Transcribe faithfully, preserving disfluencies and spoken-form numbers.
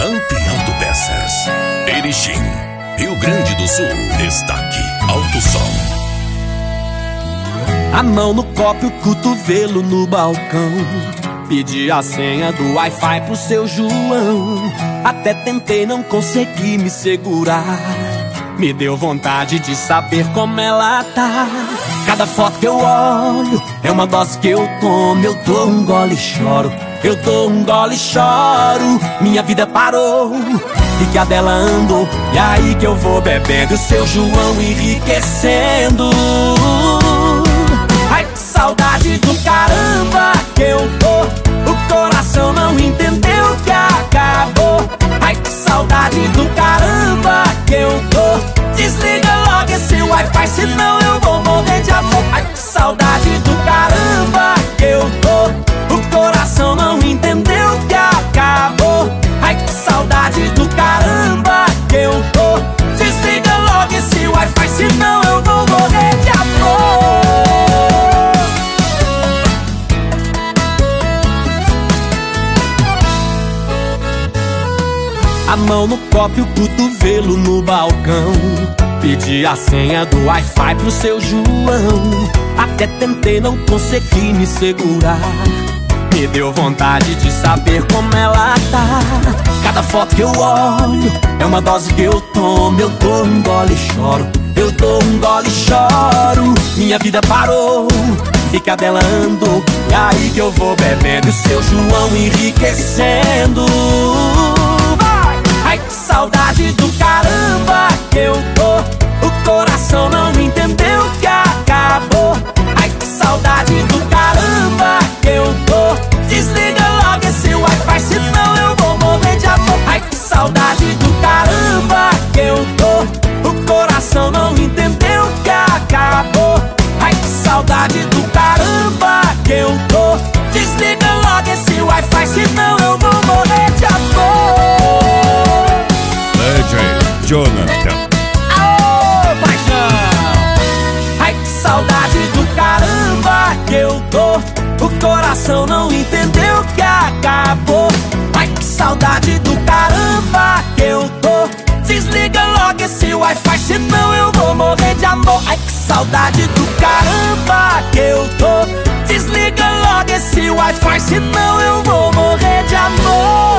Ramp Autopeças, Erechim, Rio Grande do Sul. Destaque Alto Som. A mão no copo e o cotovelo no balcão. Pedi a senha do Wi-Fi pro seu João. Até tentei, não consegui me segurar. Me deu vontade de saber como ela tá. Cada foto que eu olho é uma dose que eu tomo. Eu dou um gole e choro, eu dou um gole e choro. Minha vida parou e que a dela andou. E aí que eu vou bebendo o seu João enriquecendo. Ai, que saudade do caramba que eu tô. O coração não entendeu que acabou. Ai, que saudade do caramba que eu tô. Desliga logo esse Wi-Fi, senão eu vou morrer de amor. Ai, que saudade do caramba que eu tô. O coração não entendeu que acabou. Ai, que saudade do caramba que eu tô. Desliga logo esse Wi-Fi, senão eu vou morrer de amor. A mão no copo e o cotovelo no balcão. Pedi a senha do Wi-Fi pro seu João. Até tentei, não consegui me segurar. Me deu vontade de saber como ela tá. Cada foto que eu olho é uma dose que eu tomo. Eu dou um gole e choro, eu dou um gole e choro. Minha vida parou, fica dela andou. E aí que eu vou bebendo o seu João enriquecendo. Ai, que saudade do caramba que eu tô. O coração não entendeu que acabou. Ai, que saudade do caramba que eu tô. Desliga logo esse Wi-Fi, senão eu vou morrer de amor. Ai, que saudade do caramba que eu tô. O coração não entendeu que acabou. Ai, que saudade do caramba que eu tô. Desliga logo esse Wi-Fi, senão eu vou morrer de amor. D J Jonathan. Aô, paixão! Ai, que saudade do caramba que eu tô. O coração não entendeu que acabou. Ai, que saudade do caramba que eu tô. Desliga logo esse Wi-Fi, senão eu vou morrer de amor. Ai, que saudade do caramba que eu tô. Desliga logo esse Wi-Fi, senão eu vou morrer de amor.